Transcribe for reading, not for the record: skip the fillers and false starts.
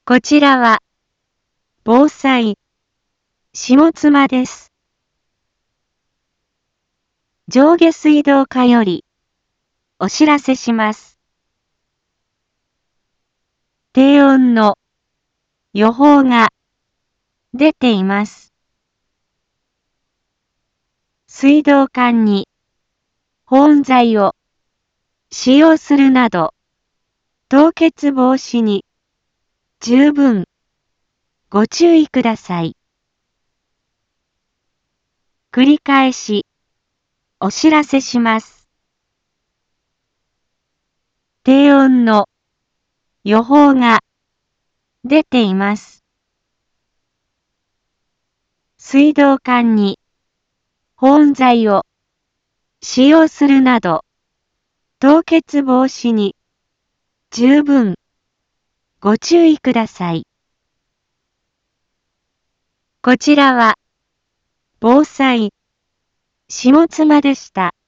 こちらは、防災、下妻です。上下水道課より、お知らせします。低温の予報が出ています。水道管に保温材を使用するなど、凍結防止に十分ご注意ください。繰り返しお知らせします。低温の予報が出ています。水道管に保温材を使用するなど、凍結防止に十分ご注意ください。こちらは防災、下妻でした。